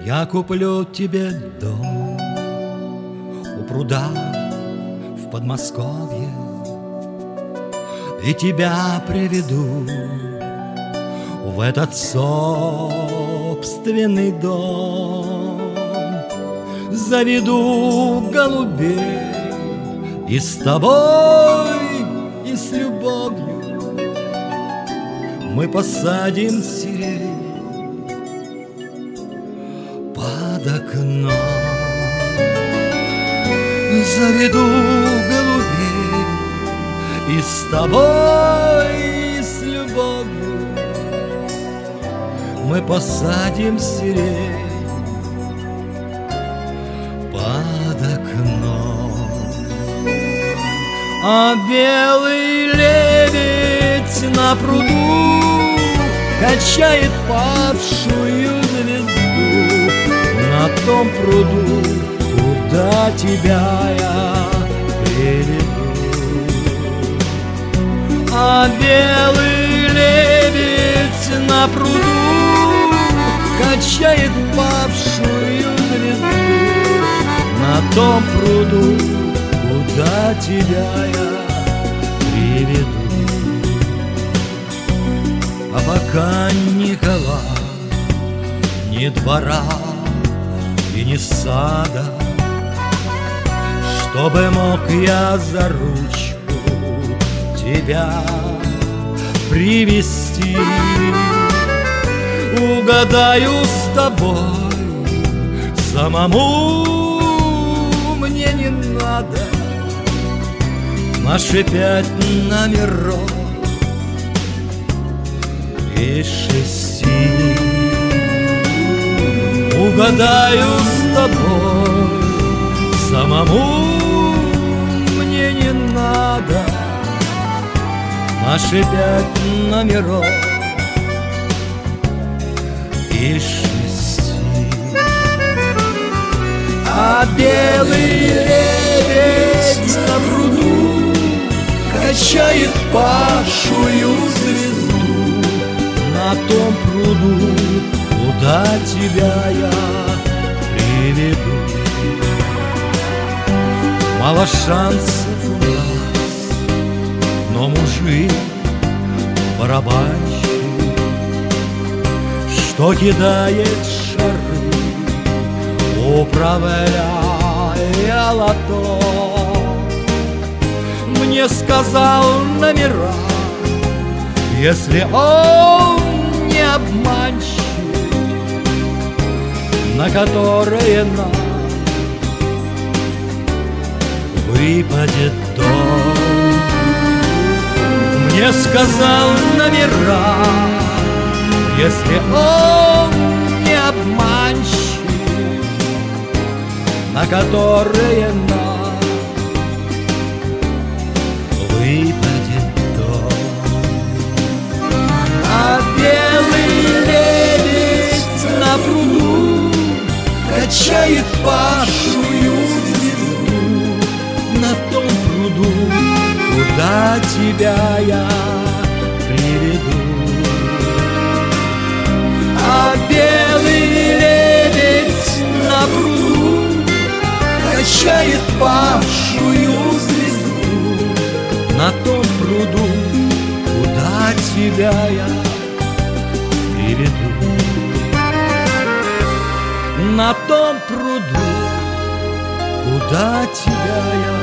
Я куплю тебе дом у пруда в Подмосковье и тебя приведу в этот собственный дом. Заведу голубей и с тобой, и с любовью мы посадим сирень под окном. Заведу голубей и с тобой, и с любовью мы посадим сирень под окном. А белый лебедь на пруду качает павшую звезду на том пруду, куда тебя я приведу. А белый лебедь на пруду качает павшую звезду на том пруду, куда тебя я приведу. А пока никого, ни двора и ни сада, чтобы мог я за ручку тебя привести, угадаю с тобой, самому мне не надо наши 5 номеров и 6. Угадаю с тобой, самому мне не надо наши 5 номеров и 6. А белый лебедь на пруду качает павшую звезду на том пруду, куда тебя я приведу. Мало шансов у нас, но мужик барабанщик, что кидает шары, управляя лото, мне сказал номера, если он не обманщик, на которые нам выпадет дом. Мне сказал номера, если он не обманщик, на которые нам выпадет дом. А белый лебедь на пруду качает павшую звезду на том пруду, куда тебя я приведу. А белый лебедь на пруду качает павшую звезду на том пруду, куда тебя я приведу. На том пруду, куда тебя я